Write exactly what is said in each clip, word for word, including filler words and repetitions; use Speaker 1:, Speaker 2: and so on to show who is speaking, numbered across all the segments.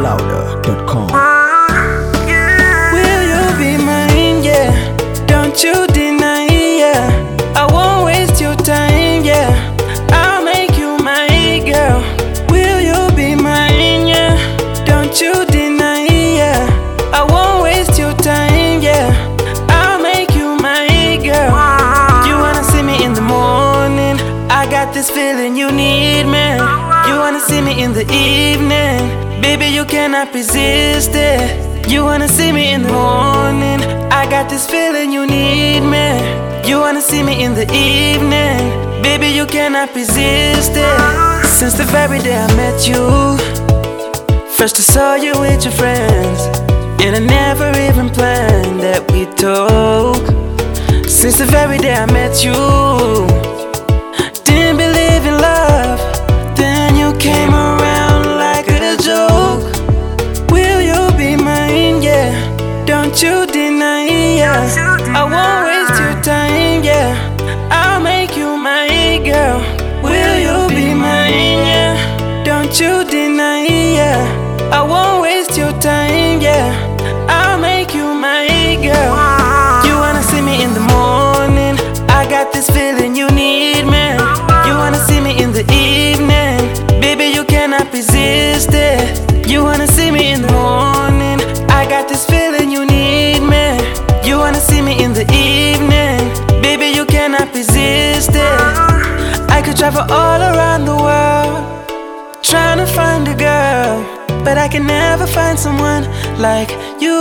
Speaker 1: louder dot com.
Speaker 2: Will you be mine, yeah? Don't you deny, yeah. I won't waste your time, yeah. I'll make you my girl. Will you be mine, yeah? Don't you deny, yeah. I won't waste your time, yeah. I'll make you my girl. You wanna see me in the morning? I got this feeling you need me. You wanna see me in the evening? Baby, you cannot resist it. You wanna see me in the morning? I got this feeling you need me. You wanna see me in the evening? Baby, you cannot resist it. Since the very day I met you, first I saw you with your friends, and I never even planned that we'd talk. Since the very day I met you, didn't believe in love, then you came around like a joke. Will you be mine, yeah? Don't you deny, yeah. I won't waste your time, yeah. I'll make you my girl. Will you be mine, yeah? Don't you deny, yeah. I won't waste your time, yeah. I'll make you my girl. You wanna see me in the morning? I got this feeling you need me. You wanna see me in the evening? Baby, you cannot resist it. You wanna see me in the morning? I got this feeling you need me. You wanna see me in the evening? Baby, you cannot resist it. I could travel all around the world trying to find a girl, but I can never find someone like you.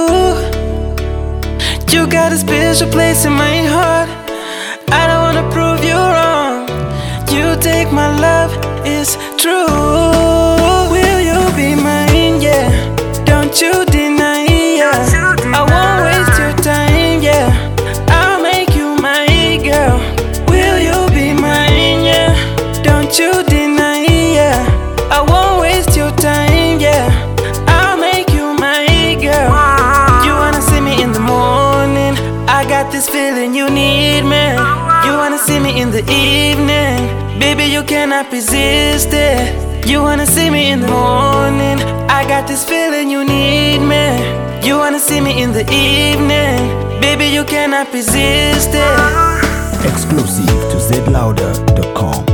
Speaker 2: You got a special place in my heart. I don't wanna prove you wrong. You take my love, it's true. Will you be mine, yeah? Don't you deny, yeah. I won't waste your time, yeah. I'll make you my girl. Will you be mine, yeah? Don't you deny, yeah. I won't waste your time, yeah. I'll make you my girl. You wanna see me in the morning? I got this feeling you need me. You wanna see me in the evening? Baby, you cannot resist it. You wanna see me in the morning? I got this feeling you need me. You wanna see me in the evening? Baby, you cannot resist it.
Speaker 1: Exclusive to Z louder dot com.